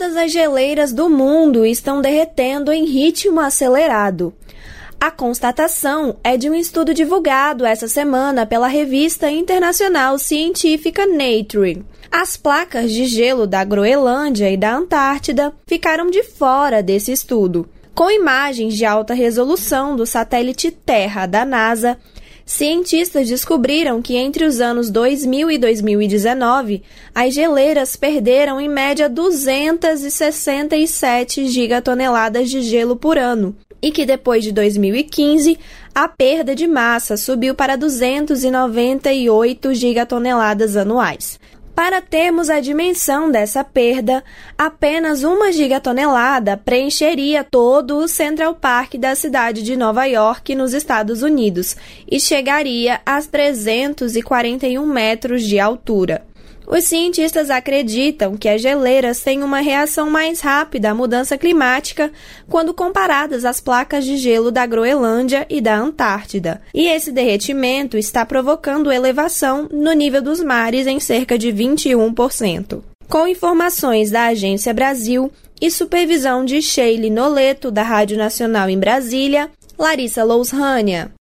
Todas as geleiras do mundo estão derretendo em ritmo acelerado. A constatação é de um estudo divulgado essa semana pela revista internacional científica Nature. As placas de gelo da Groenlândia e da Antártida ficaram de fora desse estudo. Com imagens de alta resolução do satélite Terra da NASA, cientistas descobriram que entre os anos 2000 e 2019, as geleiras perderam em média 267 gigatoneladas de gelo por ano, e que depois de 2015, a perda de massa subiu para 298 gigatoneladas anuais. Para termos a dimensão dessa perda, apenas 1 gigatonelada preencheria todo o Central Park da cidade de Nova York, nos Estados Unidos, e chegaria a 341 metros de altura. Os cientistas acreditam que as geleiras têm uma reação mais rápida à mudança climática quando comparadas às placas de gelo da Groenlândia e da Antártida. E esse derretimento está provocando elevação no nível dos mares em cerca de 21%. Com informações da Agência Brasil e supervisão de Sheila Noleto, da Rádio Nacional em Brasília, Larissa Lousrânia.